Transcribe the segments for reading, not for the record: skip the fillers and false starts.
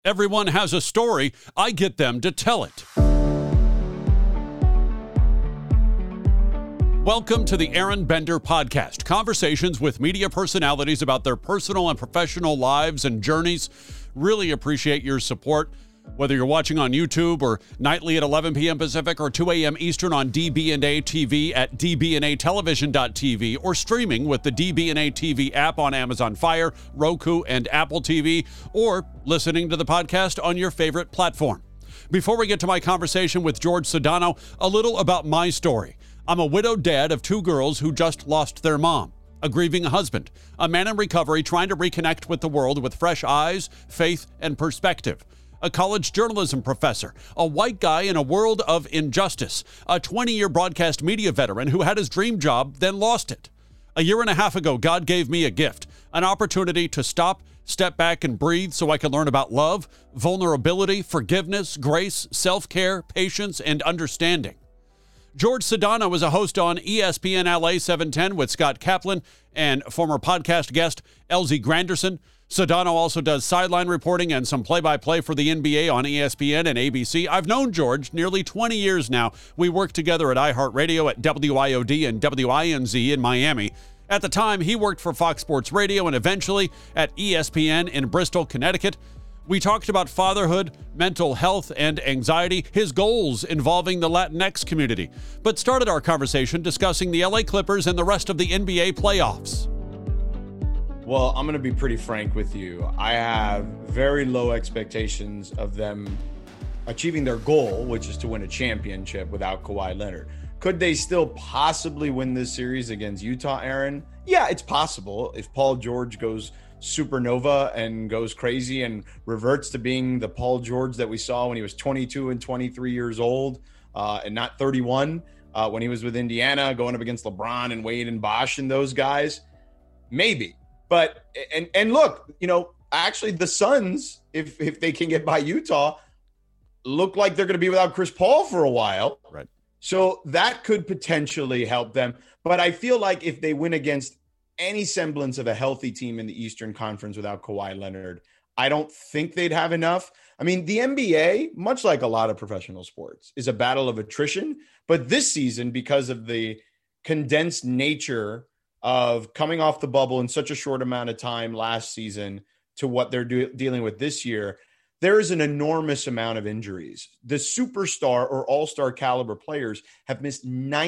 Everyone has a story. I get them to tell it. Welcome to the Aaron Bender Podcast, conversations with media personalities about their personal and professional lives and journeys. Really appreciate your support. Whether you're watching on YouTube or nightly at 11 p.m. Pacific or 2 a.m. Eastern on DB&A TV at dbnatelevision.tv or streaming with the DB&A TV app on Amazon Fire, Roku, and Apple TV, or listening to the podcast on your favorite platform. Before we get to my conversation with George Sedano, a little about my story. I'm a widowed dad of two girls who just lost their mom, a grieving husband, a man in recovery trying to reconnect with the world with fresh eyes, faith, and perspective. A college journalism professor, a white guy in a world of injustice, a 20-year broadcast media veteran who had his dream job, then lost it. A year and a half ago, God gave me a gift, an opportunity to stop, step back, and breathe so I could learn about love, vulnerability, forgiveness, grace, self-care, patience, and understanding. George Sedano is a host on ESPN LA 710 with Scott Kaplan and former podcast guest Elsie Granderson. Sedano also does sideline reporting and some play-by-play for the NBA on ESPN and ABC. I've known George nearly 20 years now. We worked together at iHeartRadio, at WIOD and WINZ in Miami. At the time, he worked for Fox Sports Radio and eventually at ESPN in Bristol, Connecticut. We talked about fatherhood, mental health, and anxiety, his goals involving the Latinx community, but started our conversation discussing the LA Clippers and the rest of the NBA playoffs. Well, I'm going to be pretty frank with you. I have very low expectations of them achieving their goal, which is to win a championship without Kawhi Leonard. Could they still possibly win this series against Utah, Aaron? Yeah, it's possible. If Paul George goes supernova and goes crazy and reverts to being the Paul George that we saw when he was 22 and 23 years old and not 31, when he was with Indiana going up against LeBron and Wade and Bosh and those guys, maybe. But and look, actually the Suns, if they can get by Utah, look like they're going to be without Chris Paul for a while. Right. So that could potentially help them. But I feel like if they win against any semblance of a healthy team in the Eastern Conference without Kawhi Leonard, I don't think they'd have enough. I mean, the NBA, much like a lot of professional sports, is a battle of attrition. But this season, because of the condensed nature of coming off the bubble in such a short amount of time last season to what they're dealing with this year, there is an enormous amount of injuries. The superstar or all-star caliber players have missed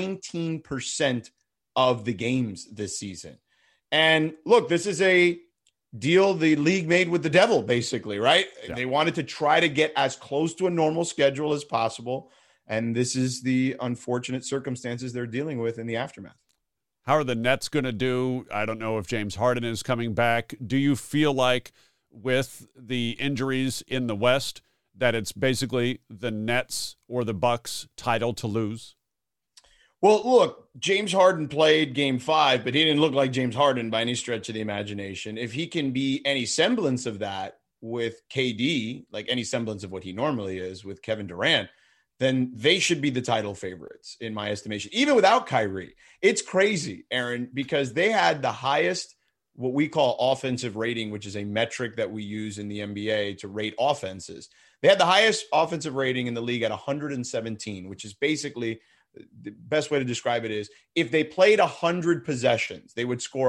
19% of the games this season. And look, this is a deal the league made with the devil, basically, right? Yeah. They wanted to try to get as close to a normal schedule as possible. And this is the unfortunate circumstances they're dealing with in the aftermath. How are the Nets going to do? I don't know if James Harden is coming back. Do you feel like with the injuries in the West that it's basically the Nets or the Bucks title to lose? Well, look, James Harden played game 5, but he didn't look like James Harden by any stretch of the imagination. If he can be any semblance of that with KD, like any semblance of what he normally is with Kevin Durant, then they should be the title favorites in my estimation, even without Kyrie. It's crazy, Aaron, because they had the highest, what we call offensive rating, which is a metric that we use in the NBA to rate offenses. They had the highest offensive rating in the league at 117, which is basically the best way to describe it is if they played 100 possessions, they would score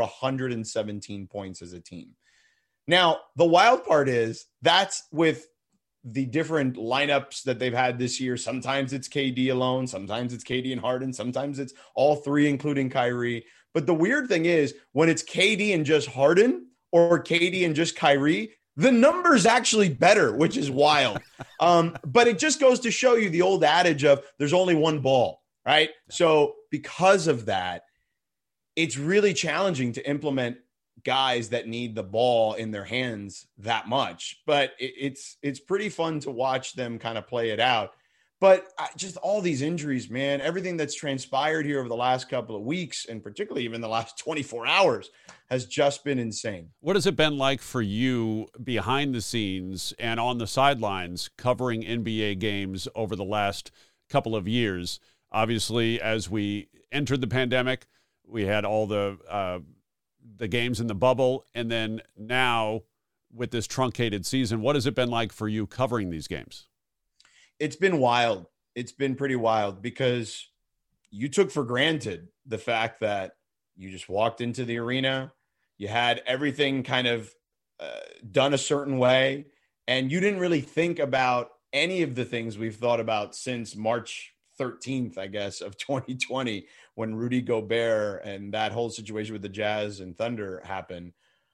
117 points as a team. Now, the wild part is that's with the different lineups that they've had this year. Sometimes it's KD alone. Sometimes it's KD and Harden. Sometimes it's all three, including Kyrie. But the weird thing is when it's KD and just Harden or KD and just Kyrie, the number's actually better, which is wild. But it just goes to show you the old adage of there's only one ball, right? So because of that, it's really challenging to implement guys that need the ball in their hands that much, but it's pretty fun to watch them kind of play it out. But just all these injuries, man, everything that's transpired here over the last couple of weeks, and particularly even the last 24 hours, has just been insane. What has it been like for you behind the scenes and on the sidelines covering NBA games over the last couple of years? Obviously, as we entered the pandemic, we had all the games in the bubble, and then now with this truncated season. What has it been like for you covering these games? It's been wild. It's been pretty wild because you took for granted the fact that you just walked into the arena, you had everything kind of done a certain way, and you didn't really think about any of the things we've thought about since March 13th, I guess, of 2020, when Rudy Gobert and that whole situation with the Jazz and Thunder happened.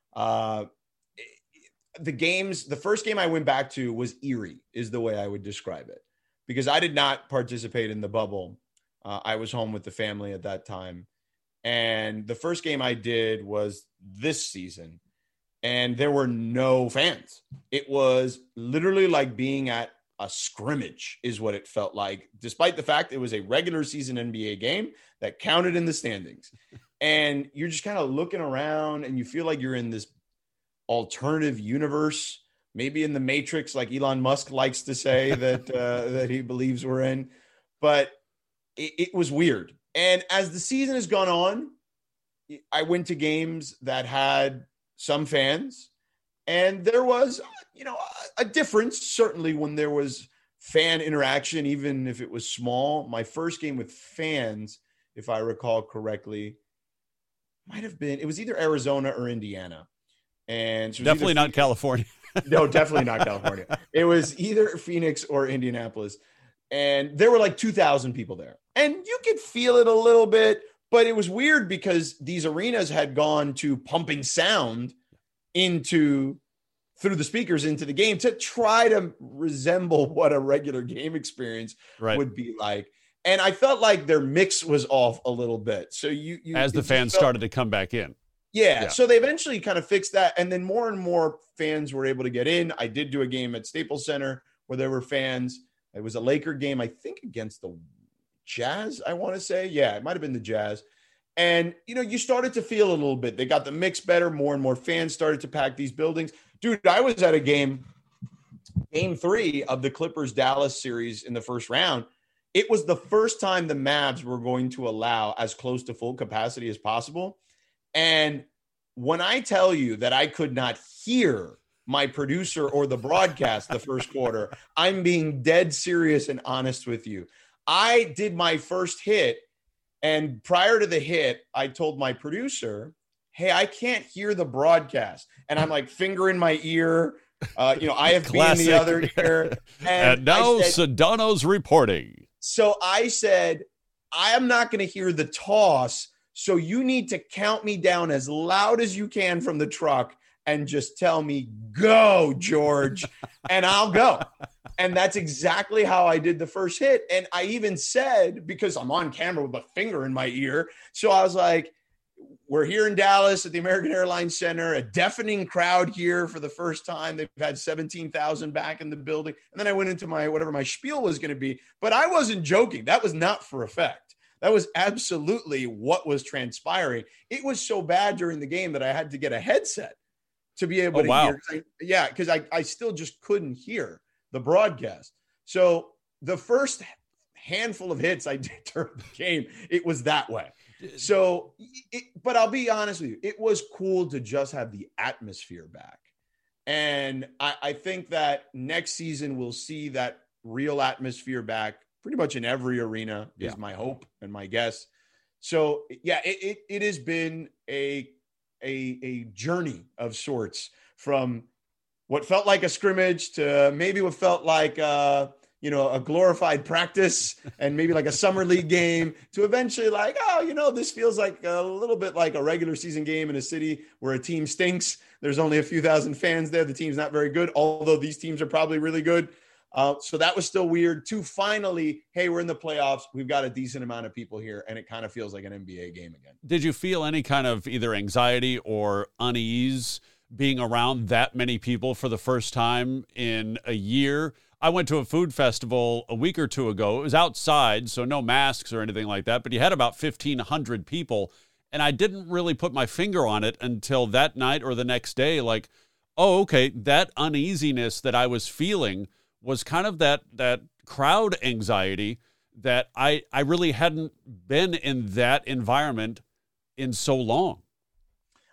The first game I went back to was eerie, is the way I would describe it, because I did not participate in the bubble. I was home with the family at that time. And the first game I did was this season, and there were no fans. It was literally like being at a scrimmage is what it felt like, despite the fact it was a regular season NBA game that counted in the standings. And you're just kind of looking around and you feel like you're in this alternative universe, maybe in the Matrix, like Elon Musk likes to say that he believes we're in. But it was weird. And as the season has gone on, I went to games that had some fans, and there was, a difference, certainly, when there was fan interaction, even if it was small. My first game with fans, if I recall correctly, it was either Arizona or Indiana. And so definitely not California. No, definitely not California. It was either Phoenix or Indianapolis. And there were like 2,000 people there. And you could feel it a little bit, but it was weird because these arenas had gone to pumping sound through the speakers into the game to try to resemble what a regular game experience would be like. And I felt like their mix was off a little bit. So as the fans started to come back in. Yeah. So they eventually kind of fixed that. And then more and more fans were able to get in. I did do a game at Staples Center where there were fans. It was a Laker game, I think, against the Jazz, I want to say. Yeah, it might have been the Jazz. And, you started to feel a little bit. They got the mix better. More and more fans started to pack these buildings. Dude, I was at a game 3 of the Clippers-Dallas series in the first round. It was the first time the Mavs were going to allow as close to full capacity as possible. And when I tell you that I could not hear my producer or the broadcast the first quarter, I'm being dead serious and honest with you. I did my first hit, and prior to the hit, I told my producer, hey, I can't hear the broadcast. And I'm like finger in my ear, IFB in the other ear. And now Sedano's reporting. So I said, I am not going to hear the toss, so you need to count me down as loud as you can from the truck and just tell me, go, George, and I'll go. And that's exactly how I did the first hit. And I even said, because I'm on camera with a finger in my ear, so I was like, we're here in Dallas at the American Airlines Center, a deafening crowd here for the first time. They've had 17,000 back in the building. And then I went into whatever my spiel was going to be. But I wasn't joking. That was not for effect. That was absolutely what was transpiring. It was so bad during the game that I had to get a headset to be able to hear. Yeah, because I still just couldn't hear the broadcast. So the first handful of hits I did during the game, it was that way. So, but I'll be honest with you, it was cool to just have the atmosphere back. And I think that next season we'll see that real atmosphere back pretty much in every arena is my hope and my guess. So yeah, it has been a journey of sorts, from what felt like a scrimmage to maybe what felt like a glorified practice and maybe like a summer league game, to eventually like, this feels like a little bit like a regular season game in a city where a team stinks. There's only a few thousand fans there. The team's not very good, although these teams are probably really good. So that was still weird, to finally, hey, we're in the playoffs. We've got a decent amount of people here, and it kind of feels like an NBA game again. Did you feel any kind of either anxiety or unease being around that many people for the first time in a year? I went to a food festival a week or two ago. It was outside, so no masks or anything like that, but you had about 1,500 people, and I didn't really put my finger on it until that night or the next day. Like, oh, okay, that uneasiness that I was feeling was kind of that crowd anxiety that I really hadn't been in that environment in so long.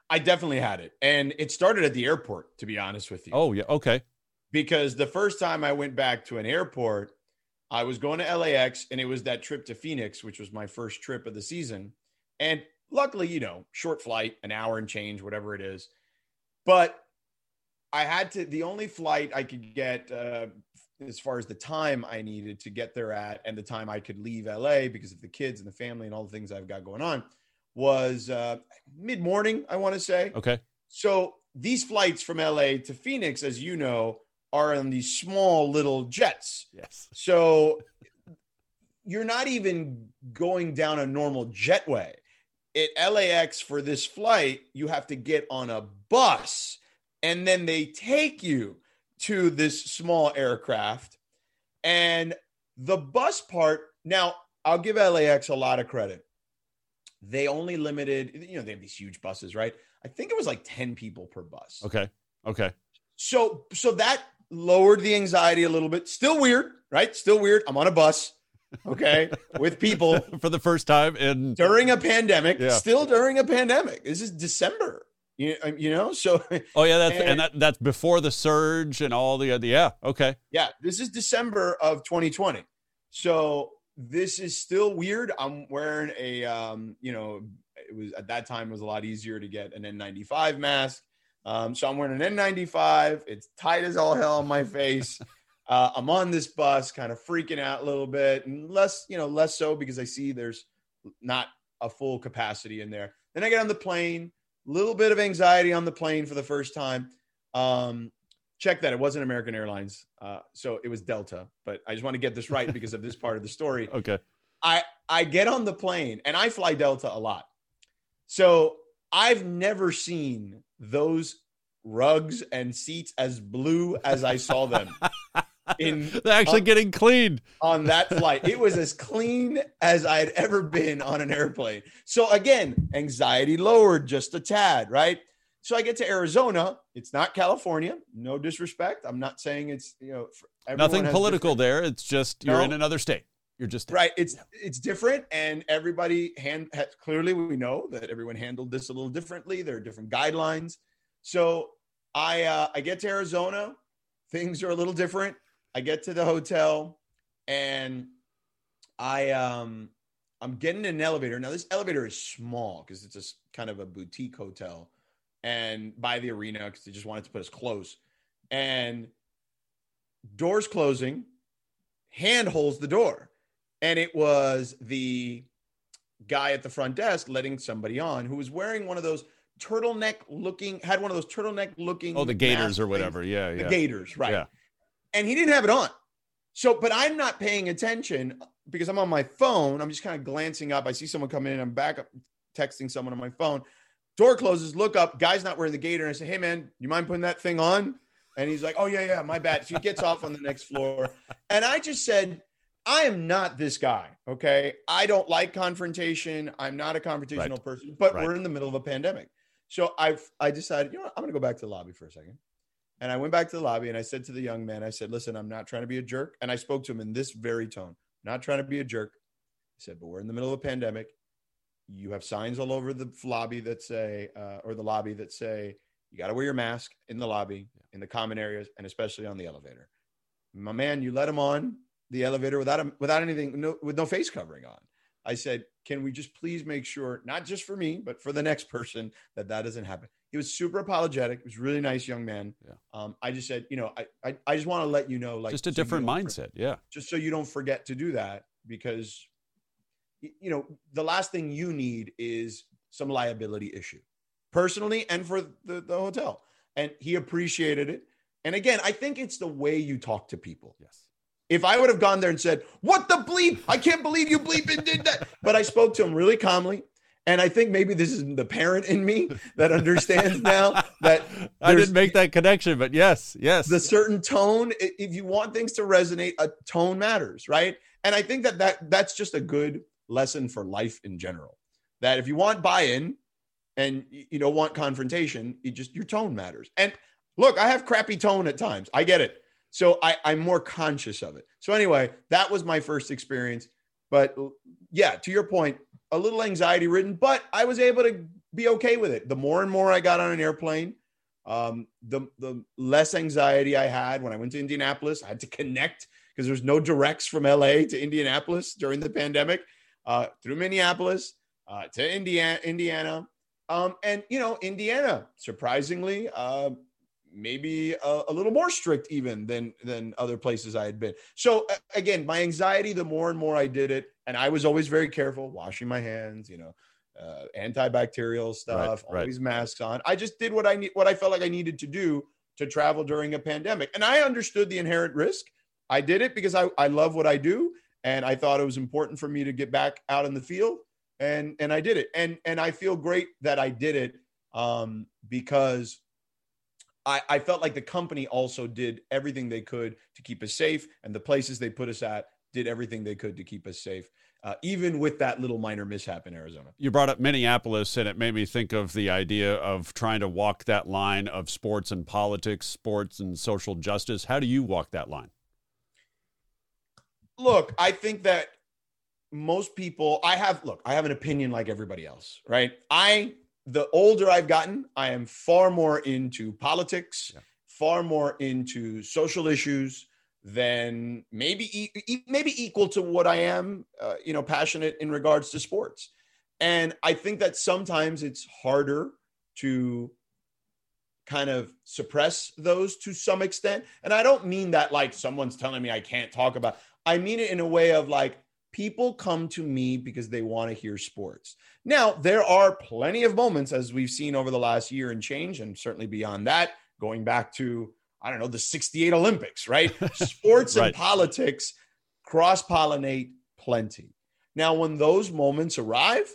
I definitely had it. And it started at the airport, to be honest with you. Oh, yeah. Okay. Because the first time I went back to an airport, I was going to LAX, and it was that trip to Phoenix, which was my first trip of the season. And luckily, short flight, an hour and change, whatever it is. But I had to, the only flight I could get as far as the time I needed to get there at and the time I could leave LA because of the kids and the family and all the things I've got going on was mid-morning, I want to say. Okay. So these flights from LA to Phoenix, as you know, are on these small little jets. Yes. So you're not even going down a normal jetway. At LAX for this flight, you have to get on a bus, and then they take you to this small aircraft. And the bus part, now I'll give LAX a lot of credit. They only limited, they have these huge buses, right? I think it was like 10 people per bus. Okay. So that lowered the anxiety a little bit. Still weird, right? Still weird. I'm on a bus, okay, with people for the first time during a pandemic. Yeah. Still during a pandemic. This is December. So. Oh yeah, that's before the surge and all the yeah. Okay. Yeah, this is December of 2020. So this is still weird. I'm wearing a it was at that time it was a lot easier to get an N95 mask. So I'm wearing an N95. It's tight as all hell on my face. I'm on this bus, kind of freaking out a little bit, and less so because I see there's not a full capacity in there. Then I get on the plane. Little bit of anxiety on the plane for the first time. Check that. It wasn't American Airlines. So it was Delta, but I just want to get this right because of this part of the story. Okay. I get on the plane, and I fly Delta a lot. So I've never seen those rugs and seats as blue as I saw them. They're actually getting cleaned on that flight. It was as clean as I had ever been on an airplane. So again, anxiety lowered just a tad, right? So I get to Arizona. It's not California. No disrespect. I'm not saying it's, nothing political there. It's just you're in another state. You're just right. It's different, and everybody clearly we know that everyone handled this a little differently. There are different guidelines. So I get to Arizona. Things are a little different. I get to the hotel, and I'm getting in an elevator. Now, this elevator is small because it's a kind of a boutique hotel and by the arena because they just wanted to put us close. And doors closing, hand holds the door. And it was the guy at the front desk letting somebody on who was wearing one of those turtleneck looking. Oh, the gaiters or whatever. Yeah. The gaiters, right. Yeah. And he didn't have it on. So, but I'm not paying attention because I'm on my phone. I'm just kind of glancing up. I see someone come in. I'm back up texting someone on my phone. Door closes, look up. Guy's not wearing the gaiter. And I say, hey, man, you mind putting that thing on? And he's like, oh, yeah, my bad. So he gets off on the next floor. And I just said, I am not this guy, okay? I don't like confrontation. I'm not a confrontational person, but we're in the middle of a pandemic. So I decided, I'm going to go back to the lobby for a second. And I went back to the lobby and I said to the young man, I said, listen, I'm not trying to be a jerk. And I spoke to him in this very tone, not trying to be a jerk. I said, but we're in the middle of a pandemic. You have signs all over the lobby that say, you got to wear your mask in the lobby, in the common areas, and especially on the elevator. My man, you let him on the elevator without anything, with no face covering on. I said, can we just please make sure, not just for me, but for the next person, that doesn't happen. He was super apologetic. He was a really nice young man. Yeah. I just said, I just want to let you know, like, just a different mindset. Yeah. Just so you don't forget to do that, because, the last thing you need is some liability issue personally and for the hotel. And he appreciated it. And again, I think it's the way you talk to people. Yes. If I would have gone there and said, what the bleep? I can't believe you bleep and did that. But I spoke to him really calmly. And I think maybe this is the parent in me that understands now that I didn't make that connection, but yes. The certain tone, if you want things to resonate, a tone matters, right? And I think that's just a good lesson for life in general. That if you want buy-in and you don't want confrontation, your tone matters. And look, I have crappy tone at times. I get it. So I'm more conscious of it. So anyway, that was my first experience. But yeah, to your point, a little anxiety ridden, but I was able to be okay with it. The more and more I got on an airplane, the less anxiety I had. When I went to Indianapolis, I had to connect because there's no directs from LA to Indianapolis during the pandemic, through Minneapolis to Indiana. And, Indiana, surprisingly, maybe a little more strict even than other places I had been. So again, my anxiety, the more and more I did it, and I was always very careful, washing my hands, antibacterial stuff, always masks on. I just did what I felt like I needed to do to travel during a pandemic. And I understood the inherent risk. I did it because I love what I do. And I thought it was important for me to get back out in the field. And I did it. And I feel great that I did it because I felt like the company also did everything they could to keep us safe. And the places they put us at did everything they could to keep us safe. Even with that little minor mishap in Arizona. You brought up Minneapolis, and it made me think of the idea of trying to walk that line of sports and politics, sports and social justice. How do you walk that line? Look, I think that most people, I have an opinion like everybody else, right? The older I've gotten, I am far more into politics, far more into social issues than maybe equal to what I am, passionate in regards to sports. And I think that sometimes it's harder to kind of suppress those to some extent. And I don't mean that like someone's telling me I can't talk about, I mean it in a way of like, people come to me because they want to hear sports. Now, there are plenty of moments, as we've seen over the last year and change, and certainly beyond that, going back to, the 68 Olympics, right? Sports and politics cross-pollinate plenty. Now, when those moments arrive,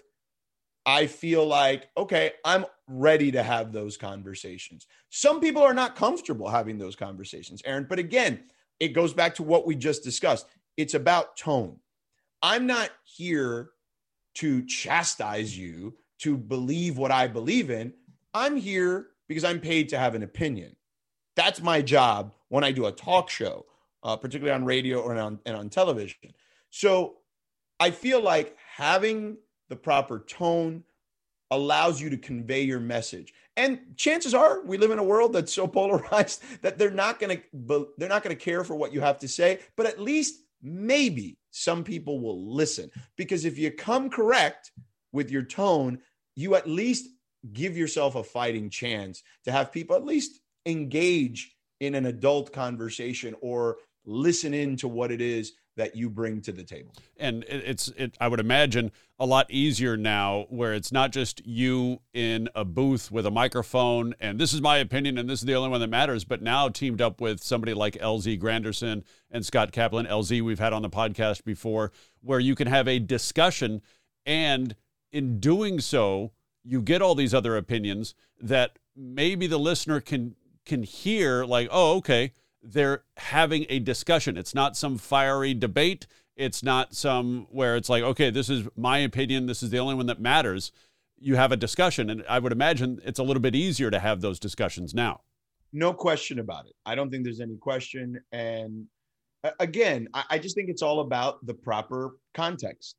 I feel like, okay, I'm ready to have those conversations. Some people are not comfortable having those conversations, Aaron. But again, it goes back to what we just discussed. It's about tone. I'm not here to chastise you to believe what I believe in. I'm here because I'm paid to have an opinion. That's my job when I do a talk show, particularly on radio or on television. So I feel like having the proper tone allows you to convey your message. And chances are we live in a world that's so polarized that they're not going to care for what you have to say, but at least maybe some people will listen, because if you come correct with your tone, you at least give yourself a fighting chance to have people at least engage in an adult conversation or listen in to what it is that you bring to the table. And I would imagine a lot easier now, where it's not just you in a booth with a microphone and this is my opinion and this is the only one that matters, but now teamed up with somebody like LZ Granderson and Scott Kaplan. LZ we've had on the podcast before, where you can have a discussion, and in doing so, you get all these other opinions that maybe the listener can hear, like, oh, okay, they're having a discussion. It's not some fiery debate. It's not some where it's like, okay, this is my opinion, this is the only one that matters. You have a discussion, and I would imagine it's a little bit easier to have those discussions now. No question about it. I don't think there's any question. And again, I just think it's all about the proper context.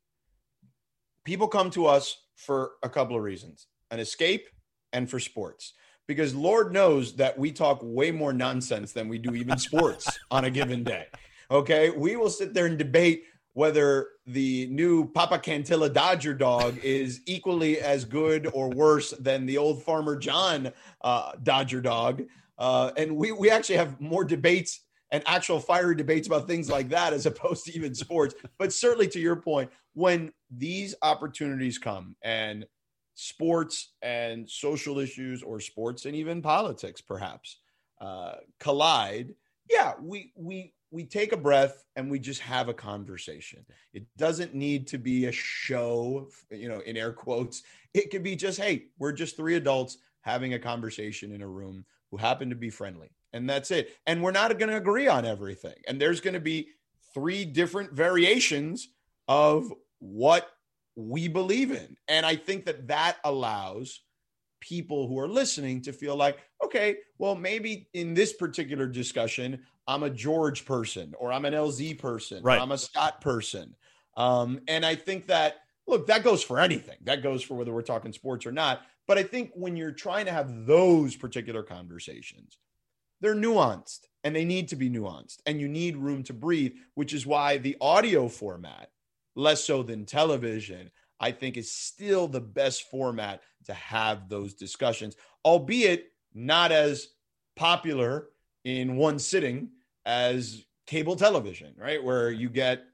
People come to us for a couple of reasons: an escape and for sports. Because Lord knows that we talk way more nonsense than we do even sports on a given day. Okay. We will sit there and debate whether the new Papa Cantilla Dodger dog is equally as good or worse than the old Farmer John Dodger dog. And we actually have more debates and actual fiery debates about things like that as opposed to even sports. But certainly to your point, when these opportunities come and sports and social issues, or sports and even politics perhaps collide, we take a breath and we just have a conversation. It doesn't need to be a show, in air quotes. It could be just, hey, we're just three adults having a conversation in a room who happen to be friendly, and that's it. And we're not going to agree on everything, and there's going to be three different variations of what we believe in. And I think that allows people who are listening to feel like, okay, well, maybe in this particular discussion, I'm a George person, or I'm an LZ person, right, or I'm a Scott person. And I think that, look, that goes for anything. That goes for whether we're talking sports or not. But I think when you're trying to have those particular conversations, they're nuanced and they need to be nuanced, and you need room to breathe, which is why the audio format, less so than television, I think is still the best format to have those discussions, albeit not as popular in one sitting as cable television, right? Where you get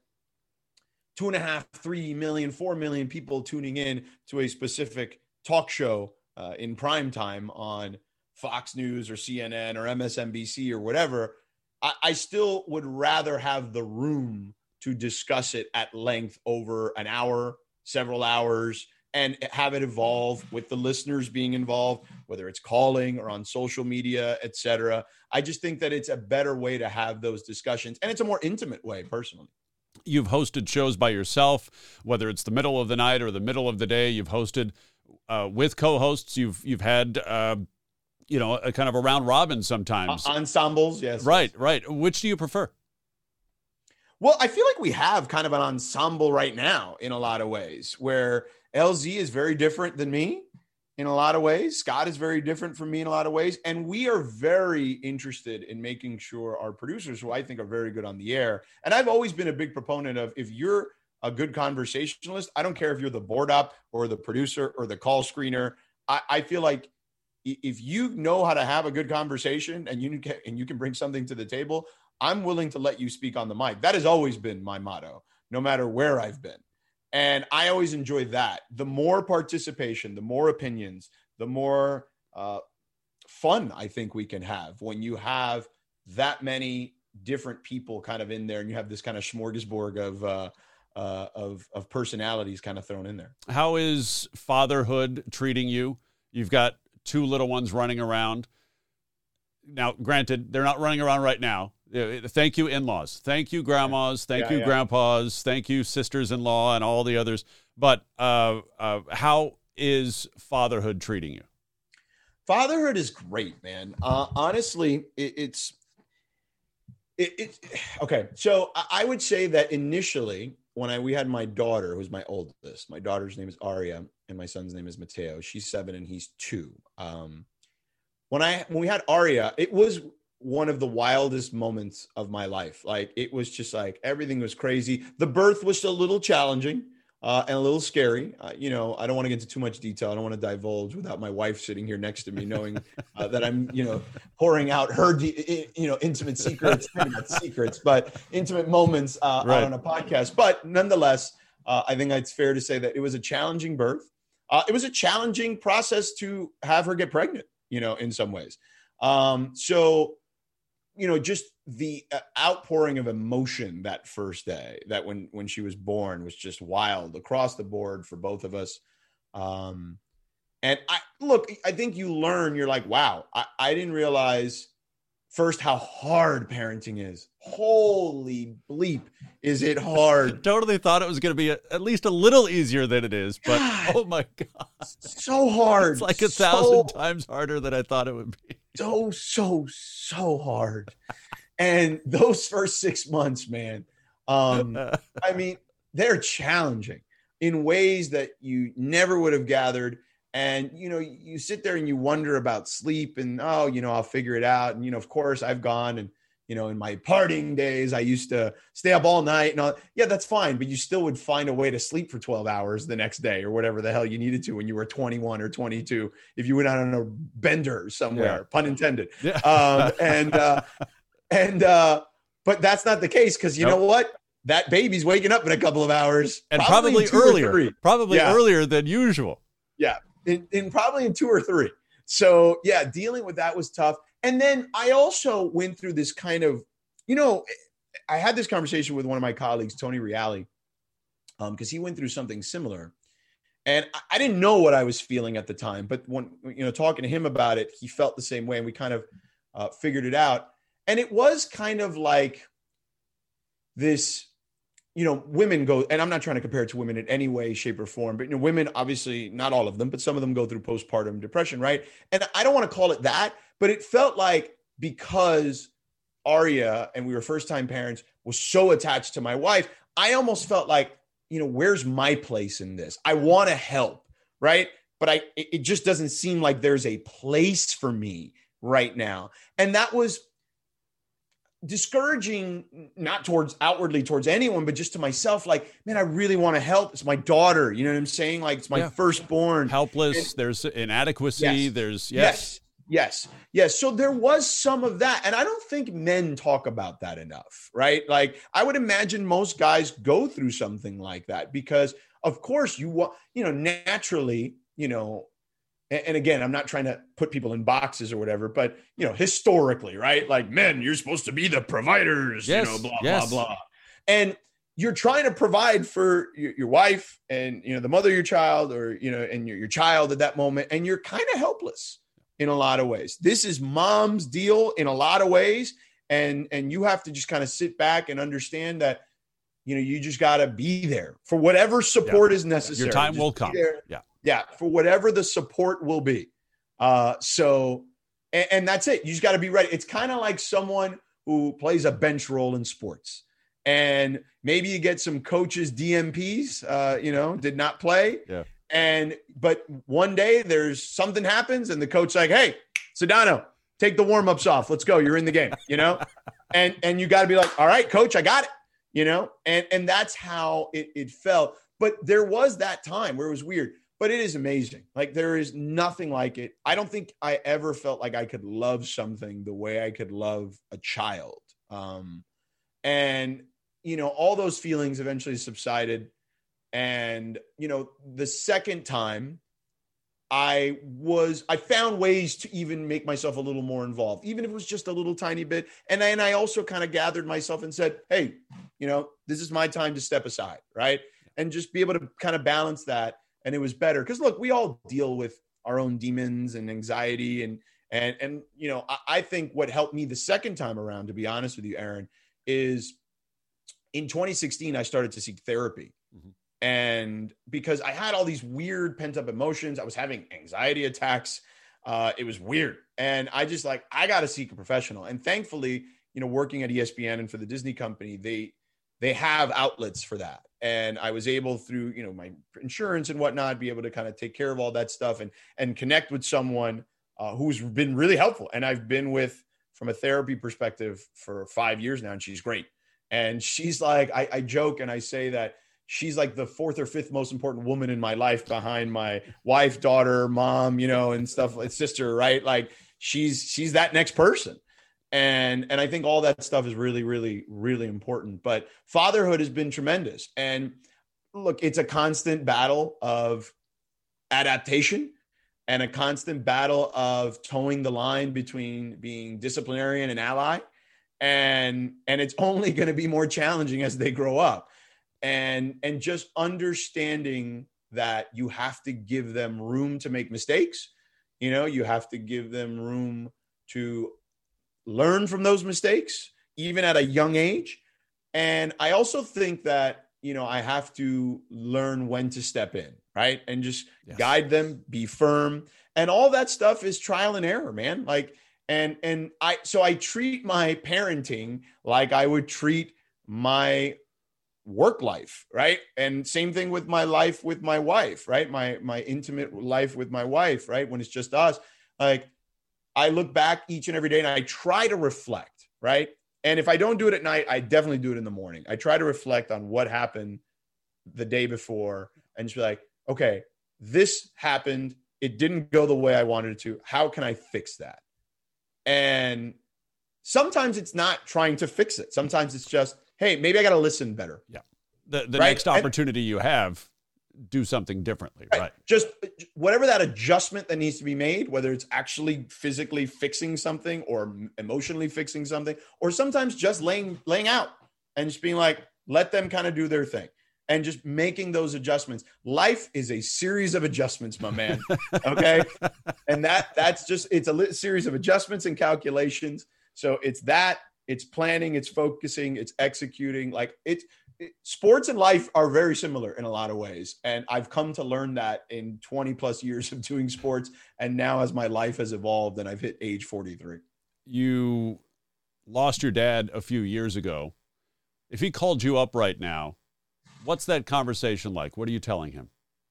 2.5, 3 million, 4 million people tuning in to a specific talk show in prime time on Fox News or CNN or MSNBC or whatever. I still would rather have the room to discuss it at length over an hour, several hours, and have it evolve with the listeners being involved, whether it's calling or on social media, et cetera. I just think that it's a better way to have those discussions, and it's a more intimate way, personally. You've hosted shows by yourself, whether it's the middle of the night or the middle of the day. You've hosted with co-hosts. You've had a kind of a round robin sometimes. Ensembles, yes. Right. Which do you prefer? Well, I feel like we have kind of an ensemble right now in a lot of ways, where LZ is very different than me in a lot of ways. Scott is very different from me in a lot of ways. And we are very interested in making sure our producers, who I think are very good on the air, and I've always been a big proponent of, if you're a good conversationalist, I don't care if you're the board op or the producer or the call screener. I feel like if you know how to have a good conversation and you can bring something to the table, I'm willing to let you speak on the mic. That has always been my motto, no matter where I've been. And I always enjoy that. The more participation, the more opinions, the more fun I think we can have when you have that many different people kind of in there, and you have this kind of smorgasbord of personalities kind of thrown in there. How is fatherhood treating you? You've got 2 little ones running around. Now, granted, they're not running around right now. Thank you, in-laws. Thank you, grandmas. Thank you, grandpas. Thank you, sisters-in-law, and all the others. But how is fatherhood treating you? Fatherhood is great, man. Honestly, it's okay. So I would say that initially, when we had my daughter, who's my oldest, my daughter's name is Aria, and my son's name is Mateo. She's 7 and he's 2. When we had Aria, it was one of the wildest moments of my life. Like, it was just like, everything was crazy. The birth was a little challenging and a little scary. I don't want to get into too much detail. I don't want to divulge without my wife sitting here next to me, knowing that I'm, pouring out her, intimate secrets, not secrets, but intimate moments out on a podcast. But nonetheless, I think it's fair to say that it was a challenging birth. It was a challenging process to have her get pregnant, in some ways. Just the outpouring of emotion that first day, that when she was born, was just wild across the board for both of us. And I think you learn, you're like, wow, I didn't realize first how hard parenting is. Holy bleep, is it hard? I totally thought it was going to be at least a little easier than it is, but oh my God. So hard. It's like 1,000 times harder than I thought it would be. So hard. And those first 6 months, man, they're challenging in ways that you never would have gathered. And, you sit there and you wonder about sleep and, I'll figure it out. And, of course I've gone and, in my partying days, I used to stay up all night and all. Yeah, that's fine. But you still would find a way to sleep for 12 hours the next day or whatever the hell you needed to when you were 21 or 22, if you went out on a bender somewhere, pun intended. Yeah. But that's not the case, because you know what? That baby's waking up in a couple of hours. And probably earlier. Earlier than usual. Yeah. Probably in 2 or 3. So yeah, dealing with that was tough. And then I also went through this kind of, I had this conversation with one of my colleagues, Tony Reali, because he went through something similar. And I didn't know what I was feeling at the time, but when, talking to him about it, he felt the same way, and we kind of figured it out. And it was kind of like this, women go, and I'm not trying to compare it to women in any way, shape, or form, but women, obviously not all of them, but some of them go through postpartum depression, right? And I don't want to call it that, but it felt like, because Aria and we were first-time parents, was so attached to my wife, I almost felt like, where's my place in this? I want to help, right? but it just doesn't seem like there's a place for me right now. And that was discouraging, not outwardly towards anyone, but just to myself. Like, man, I really want to help. It's my daughter. You know what I'm saying? Like, it's my firstborn. Helpless. There's inadequacy. Yes. Yes. So there was some of that. And I don't think men talk about that enough, right? Like, I would imagine most guys go through something like that because, of course, naturally, and again, I'm not trying to put people in boxes or whatever, but, historically, right? Like, men, you're supposed to be the providers, blah, blah. And you're trying to provide for your wife and, the mother of your child or, and your child at that moment. And you're kind of helpless in a lot of ways. This is mom's deal in a lot of ways. And you have to just kind of sit back and understand that, you just got to be there for whatever support is necessary. Your time will come. Yeah. For whatever the support will be. So that's it. You just got to be ready. It's kind of like someone who plays a bench role in sports. And maybe you get some coaches, DMPs, did not play. Yeah. But one day there's something happens and the coach's like, hey, Sedano, take the warm-ups off. Let's go. You're in the game, and you got to be like, all right, coach, I got it, and that's how it felt. But there was that time where it was weird, but it is amazing. Like, there is nothing like it. I don't think I ever felt like I could love something the way I could love a child. And all those feelings eventually subsided. And, the second time I found ways to even make myself a little more involved, even if it was just a little tiny bit. And then I also kind of gathered myself and said, hey, this is my time to step aside. Right. And just be able to kind of balance that. And it was better. Cause look, we all deal with our own demons and anxiety. And I think what helped me the second time around, to be honest with you, Aaron, is in 2016, I started to seek therapy. Mm-hmm. And because I had all these weird pent up emotions, I was having anxiety attacks. It was weird. And I just I got to seek a professional. And thankfully, working at ESPN and for the Disney company, they have outlets for that. And I was able through, my insurance and whatnot, be able to kind of take care of all that stuff and connect with someone who's been really helpful. And I've been with, from a therapy perspective, for 5 years now, and she's great. And she's like, I joke and I say that she's like the fourth or fifth most important woman in my life behind my wife, daughter, mom, and stuff, like sister, right? Like she's that next person. And I think all that stuff is really, really, really important. But fatherhood has been tremendous. And look, it's a constant battle of adaptation and a constant battle of towing the line between being disciplinarian and ally. And it's only going to be more challenging as they grow up. And just understanding that you have to give them room to make mistakes. You have to give them room to learn from those mistakes, even at a young age. And I also think that, I have to learn when to step in, right? And just guide them, be firm. And all that stuff is trial and error, man. So I treat my parenting like I would treat my work life, right? And same thing with my life with my wife, right? My intimate life with my wife, right? When it's just us, like I look back each and every day and I try to reflect, right? And if I don't do it at night, I definitely do it in the morning. I try to reflect on what happened the day before and just be like, okay, this happened. It didn't go the way I wanted it to. How can I fix that? And sometimes it's not trying to fix it. Sometimes it's just, hey, maybe I got to listen better. Yeah. The right? Next opportunity you have, do something differently, right? Just whatever that adjustment that needs to be made, whether it's actually physically fixing something or emotionally fixing something, or sometimes just laying out and just being like, let them kind of do their thing and just making those adjustments. Life is a series of adjustments, my man. Okay. And that's just, it's a series of adjustments and calculations. So it's planning, it's focusing, it's executing. Sports and life are very similar in a lot of ways. And I've come to learn that in 20 plus years of doing sports. And now as my life has evolved and I've hit age 43. You lost your dad a few years ago. If he called you up right now, what's that conversation like? What are you telling him?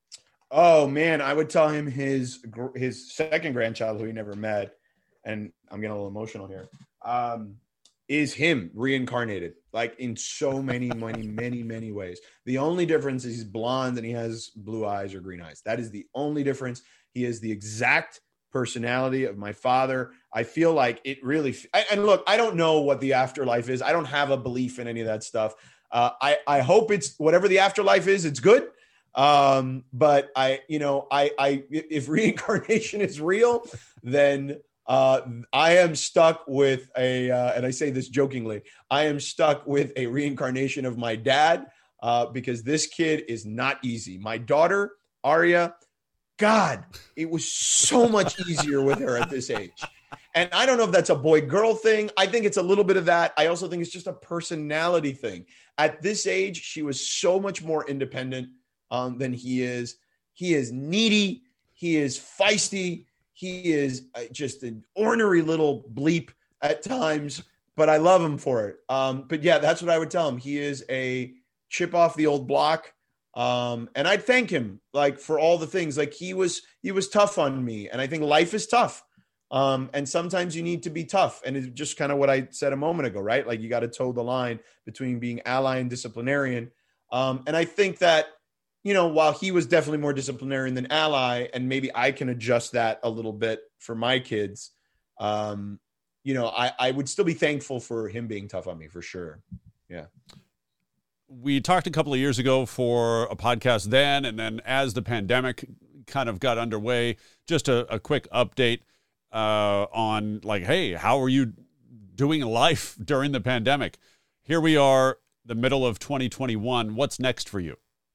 Oh man, I would tell him his second grandchild, who he never met, and I'm getting a little emotional here, is him reincarnated, like in so many ways. The only difference is he's blonde and he has blue eyes or green eyes. That is the only difference. He is the exact personality of my father. I feel like it really, and look, I don't know what the afterlife is. I don't have a belief in any of that stuff. I hope it's whatever the afterlife is, it's good. But if reincarnation is real, then I am stuck with and I say this jokingly, I am stuck with a reincarnation of my dad, because this kid is not easy. My daughter, Arya, God, it was so much easier with her at this age. And I don't know if that's a boy-girl thing. I think it's a little bit of that. I also think it's just a personality thing. At this age, she was so much more independent than he is. He is needy. He is feisty. He is just an ornery little bleep at times, but I love him for it. But yeah, that's what I would tell him. He is a chip off the old block. And I'd thank him like for all the things. Like he was tough on me. And I think life is tough. And sometimes you need to be tough. And it's just kind of what I said a moment ago, right? Like you got to toe the line between being ally and disciplinarian. And I think that, while he was definitely more disciplinarian than ally, and maybe I can adjust that a little bit for my kids, I would still be thankful for him being tough on me for sure. Yeah. We talked a couple of years ago for a podcast then, and then as the pandemic kind of got underway, just a quick update on like, hey, how are you doing life during the pandemic? Here we are, the middle of 2021. What's next for you?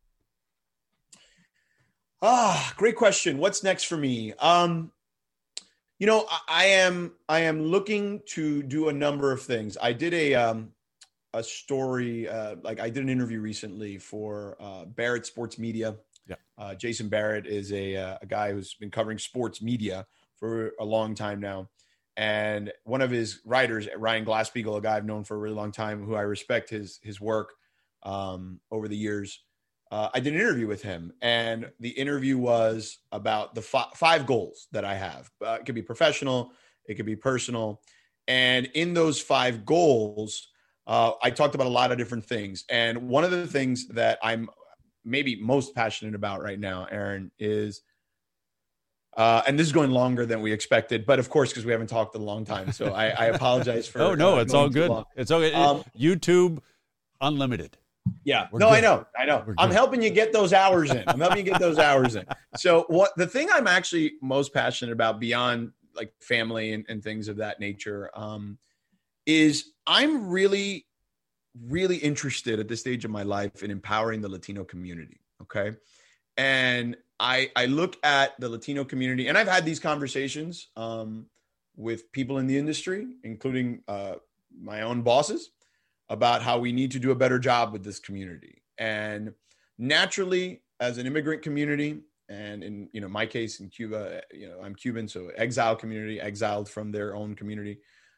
Great question. What's next for me? I am looking to do a number of things. I did a story, I did an interview recently for Barrett Sports Media. Yeah. Jason Barrett is a guy who's been covering sports media for a long time now. And one of his writers, Ryan Glasspiegel, a guy I've known for a really long time, who I respect his work over the years. I did an interview with him, and the interview was about the five goals that I have. It could be professional, it could be personal. And in those 5 goals, I talked about a lot of different things. And one of the things that I'm maybe most passionate about right now, Aaron, is, and this is going longer than we expected, but of course, because we haven't talked in a long time. So I apologize for. Oh, no, it's all good. It's okay. YouTube Unlimited. Yeah, I know. I'm helping you get those hours in. So the thing I'm actually most passionate about beyond like family and things of that nature, is I'm really, really interested at this stage of my life in empowering the Latino community. Okay. And I look at the Latino community, and I've had these conversations with people in the industry, including my own bosses, about how we need to do a better job with this community. And naturally, as an immigrant community, and in my case in Cuba, I'm Cuban, so exiled community, exiled from their own community.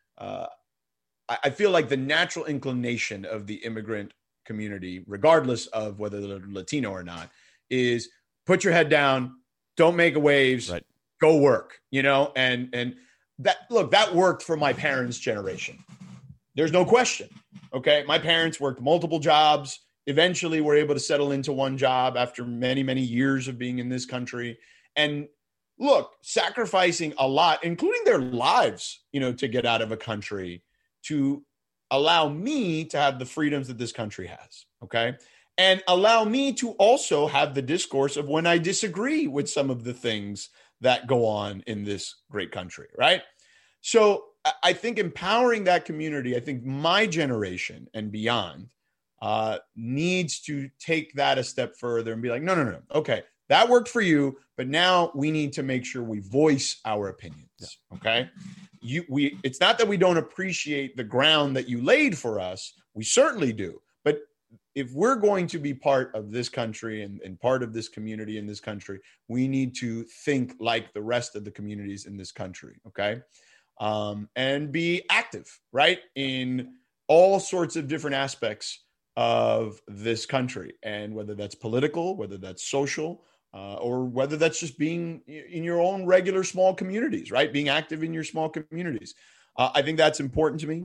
I feel like the natural inclination of the immigrant community, regardless of whether they're Latino or not, is put your head down, don't make waves, right, go work, and that worked for my parents' generation. There's no question. Okay. My parents worked multiple jobs, eventually were able to settle into one job after many, many years of being in this country. And look, sacrificing a lot, including their lives, to get out of a country to allow me to have the freedoms that this country has. Okay. And allow me to also have the discourse of when I disagree with some of the things that go on in this great country. Right. So I think empowering that community, I think my generation and beyond needs to take that a step further and be like, no. Okay, that worked for you, but now we need to make sure we voice our opinions. Yeah. Okay. It's not that we don't appreciate the ground that you laid for us. We certainly do. But if we're going to be part of this country and part of this community in this country, we need to think like the rest of the communities in this country. Okay. And be active, right, in all sorts of different aspects of this country. And whether that's political, whether that's social, or whether that's just being in your own regular small communities, right? Being active in your small communities. I think that's important to me.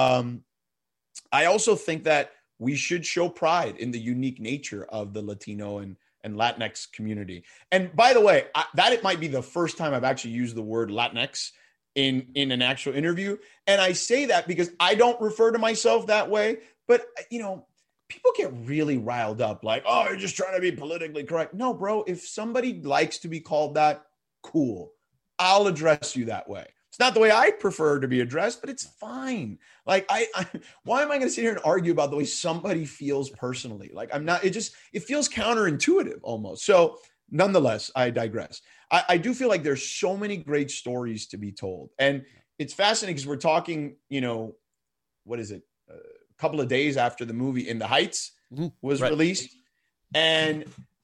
I also think that we should show pride in the unique nature of the Latino and Latinx community. And by the way, that it might be the first time I've actually used the word Latinx in an actual interview. And I say that because I don't refer to myself that way, but people get really riled up like, oh, you're just trying to be politically correct. No, bro, if somebody likes to be called that, cool. I'll address you that way. It's not the way I prefer to be addressed, but it's fine. Like, why am I going to sit here and argue about the way somebody feels personally? Like, I'm not, it feels counterintuitive almost. So nonetheless, I digress. I do feel like there's so many great stories to be told. And it's fascinating because we're talking, what is it? A couple of days after the movie In the Heights was released. And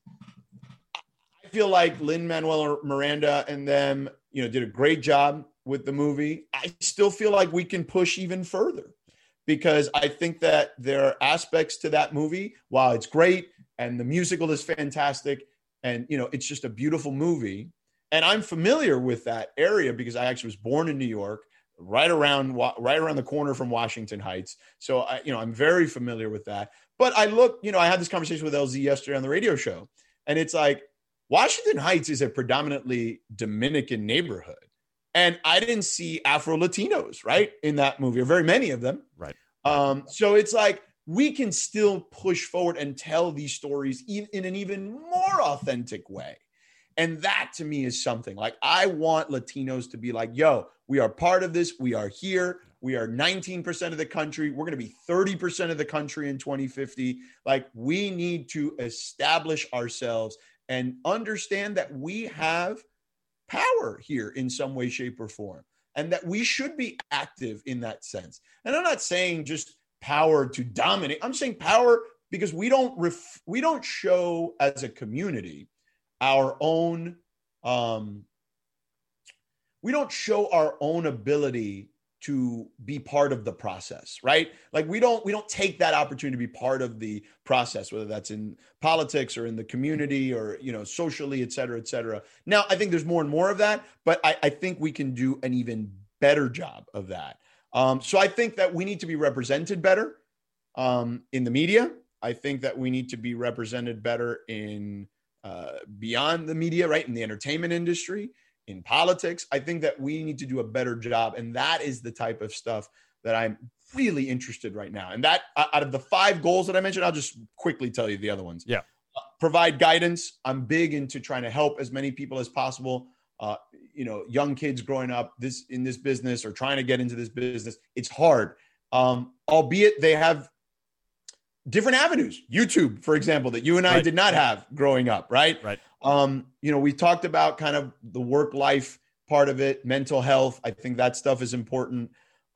I feel like Lin-Manuel Miranda and them, did a great job with the movie. I still feel like we can push even further because I think that there are aspects to that movie, while it's great and the musical is fantastic and, it's just a beautiful movie. And I'm familiar with that area because I actually was born in New York, right around the corner from Washington Heights. So I'm very familiar with that. But I had this conversation with LZ yesterday on the radio show, and it's like Washington Heights is a predominantly Dominican neighborhood. And I didn't see Afro-Latinos, right, in that movie, or very many of them. Right. So it's like we can still push forward and tell these stories in an even more authentic way. And that to me is something like I want Latinos to be like, yo, we are part of this. We are here. We are 19% of the country. We're going to be 30% of the country in 2050. Like, we need to establish ourselves and understand that we have power here in some way, shape, or form, and that we should be active in that sense. And I'm not saying just power to dominate. I'm saying power because we don't show as a community our own, we don't show our own ability to be part of the process, right? Like we don't take that opportunity to be part of the process, whether that's in politics or in the community or, socially, et cetera, et cetera. Now, I think there's more and more of that, but I think we can do an even better job of that. So I think that we need to be represented better in the media. I think that we need to be represented better in beyond the media, right? In the entertainment industry, in politics. I think that we need to do a better job. And that is the type of stuff that I'm really interested right now. And that out of the 5 goals that I mentioned, I'll just quickly tell you the other ones. Yeah. Provide guidance. I'm big into trying to help as many people as possible. Young kids growing up in this business or trying to get into this business. It's hard. Albeit they have different avenues. YouTube, for example, that you and I did not have growing up. Right. Right. We talked about kind of the work-life part of it, mental health. I think that stuff is important.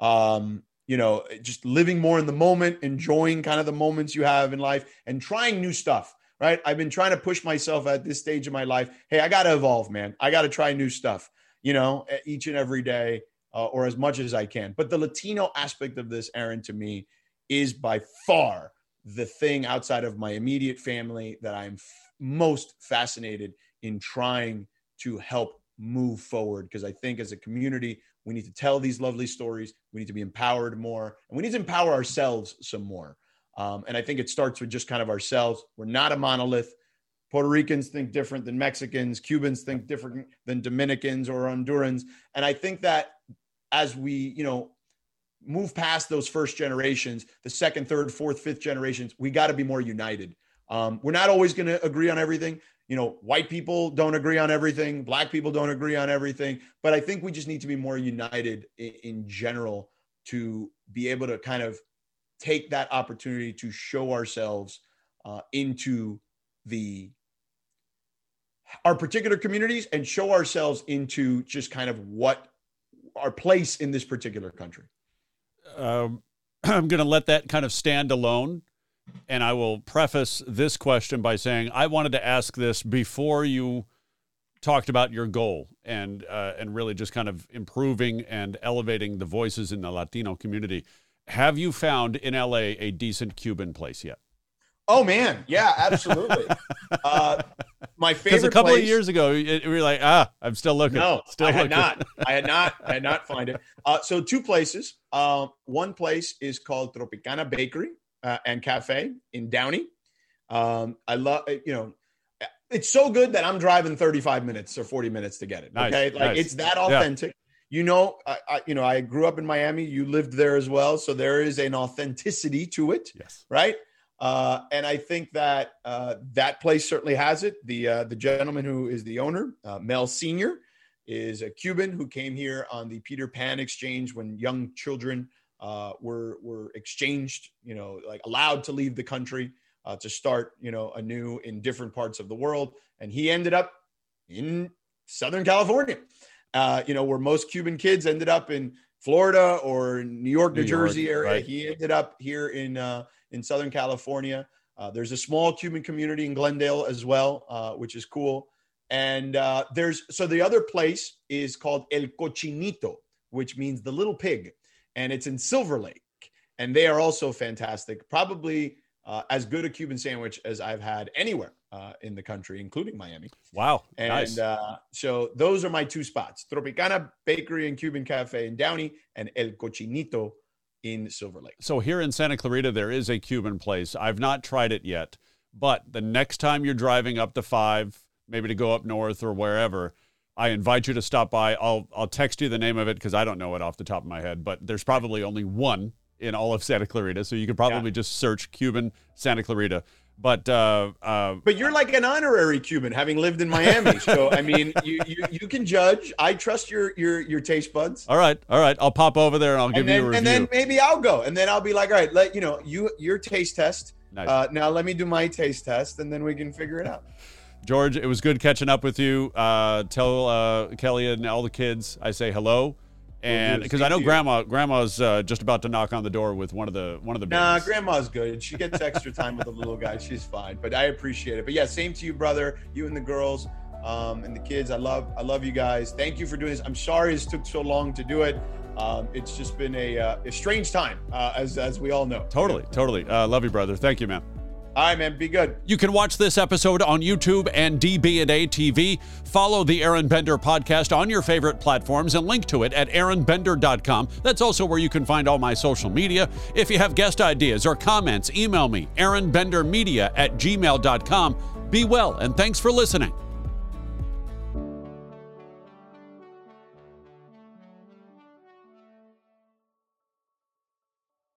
Just living more in the moment, enjoying kind of the moments you have in life and trying new stuff, right? I've been trying to push myself at this stage of my life. Hey, I got to evolve, man. I got to try new stuff, each and every day or as much as I can. But the Latino aspect of this, Aaron, to me is by far the thing outside of my immediate family that I'm most fascinated in trying to help move forward. Because I think as a community, we need to tell these lovely stories. We need to be empowered more, and we need to empower ourselves some more. And I think it starts with just kind of ourselves. We're not a monolith. Puerto Ricans think different than Mexicans. Cubans think different than Dominicans or Hondurans. And I think that as we, move past those first generations, the second, third, fourth, fifth generations, we got to be more united. We're not always going to agree on everything. White people don't agree on everything. Black people don't agree on everything. But I think we just need to be more united in general to be able to kind of take that opportunity to show ourselves into our particular communities and show ourselves into just kind of what our place in this particular country. I'm going to let that kind of stand alone. And I will preface this question by saying I wanted to ask this before you talked about your goal and really just kind of improving and elevating the voices in the Latino community. Have you found in LA a decent Cuban place yet? Oh man, yeah, absolutely. my Because favorite a couple place, of years ago, we were like, I'm still looking. No, still I looking. had not find it. So two places. One place is called Tropicana Bakery and Cafe in Downey. I love, it's so good that I'm driving 35 minutes or 40 minutes to get it. Nice, Okay. Like nice. it's that authentic. Yeah. I grew up in Miami. You lived there as well. So there is an authenticity to it. Yes. Right. And I think that that place certainly has it. The gentleman who is the owner, Mel Sr., is a Cuban who came here on the Peter Pan exchange when young children were exchanged, like allowed to leave the country to start, anew in different parts of the world. And he ended up in Southern California, where most Cuban kids ended up in Florida or New York, New Jersey area. Right. He ended up here in Southern California. There's a small Cuban community in Glendale as well, which is cool. And the other place is called El Cochinito, which means the little pig. And it's in Silver Lake. And they are also fantastic. Probably as good a Cuban sandwich as I've had anywhere in the country, including Miami. Wow. And nice. So those are my two spots: Tropicana Bakery and Cuban Cafe in Downey, and El Cochinito in Silver Lake. So here in Santa Clarita, there is a Cuban place. I've not tried it yet, but the next time you're driving up to 5, maybe to go up north or wherever, I invite you to stop by. I'll text you the name of it because I don't know it off the top of my head, but there's probably only one in all of Santa Clarita, so you could probably just search Cuban Santa Clarita. But you're like an honorary Cuban, having lived in Miami. So I mean, you can judge. I trust your taste buds. All right. I'll pop over there and I'll give you a review. And then maybe I'll go, and then I'll be like, all right, let your taste test. Nice. Now let me do my taste test, and then we can figure it out. George, it was good catching up with you. Tell Kelly and all the kids I say hello. And because I know grandma's just about to knock on the door with one of the babies. Nah, grandma's good. She gets extra time with the little guy. She's fine. But I appreciate it. But yeah, same to you, brother. You and the girls, and the kids. I love you guys. Thank you for doing this. I'm sorry it took so long to do it. It's just been a strange time, as we all know. Totally. Love you, brother. Thank you, man. All right, man. Be good. You can watch this episode on YouTube and DB&A TV. Follow the Aaron Bender podcast on your favorite platforms and link to it at aaronbender.com. That's also where you can find all my social media. If you have guest ideas or comments, email me, aaronbendermedia@gmail.com. Be well, and thanks for listening.